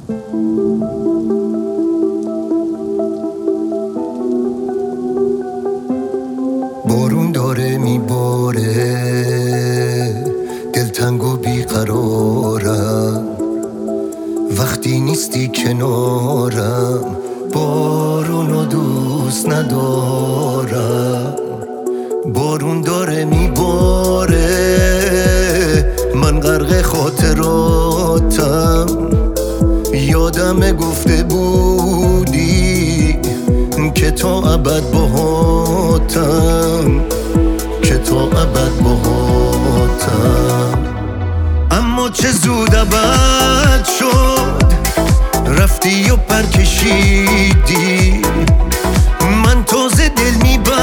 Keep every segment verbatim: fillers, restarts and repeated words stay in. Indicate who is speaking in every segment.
Speaker 1: بارون داره میباره، دلتنگ و بیقرارم، وقتی نیستی کنارم بارونو دوست ندارم. بارون داره میباره، من غرق خاطراتم، یادم گفته بودی که تا ابد باهاتم، که تا ابد باهاتم. اما چه زود ابد شد، رفتی و پر کشیدی، من تازه دل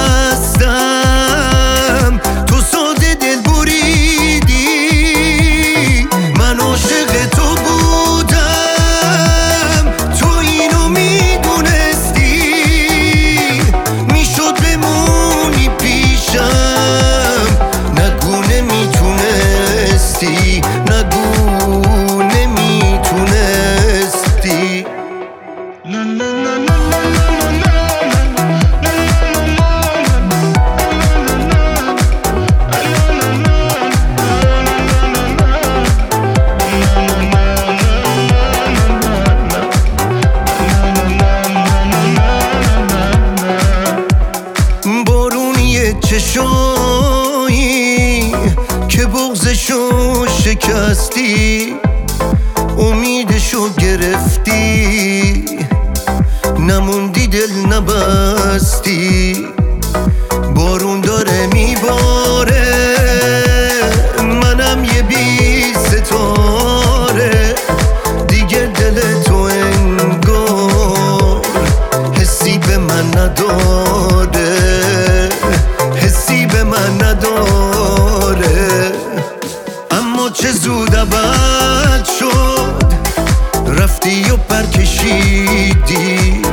Speaker 1: میبستم تو ساده دل بریدی. من عاشق تو بودم، تو اینو میدونستی، میشد بمونی پیشم، نگو نمیتونستی، نگو نمیتونستی. بارونی چشایی که بغضشو شکستی، امیدشو گرفتی، نموندی دل نبستی. بارون داره میباره، منم یه بی ستاره، دیگه دل تو انگار حسی به من نداره، حسی به من نداره. اما چه زود ابد شد، رفتی و پر کشیدی،